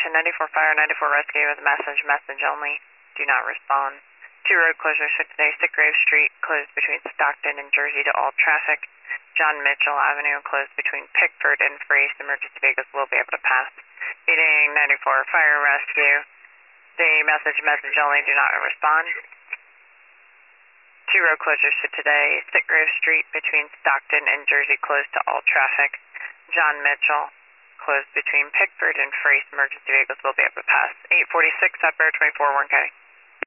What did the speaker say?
Station 94 Fire, 94 Rescue with a message only. Do not respond. 2 road closures for today. Sitgrave Street closed between Stockton and Jersey to all traffic. John Mitchell Avenue closed between Pickford and Freese. Emergency vehicles will be able to pass. Meeting 94 Fire Rescue. The message only. Do not respond. 2 road closures for today. Sitgrave Street between Stockton and Jersey closed to all traffic. John Mitchell closed between Pickford and Freese. Emergency vehicles will be able to pass. 846 Upper 24 1K.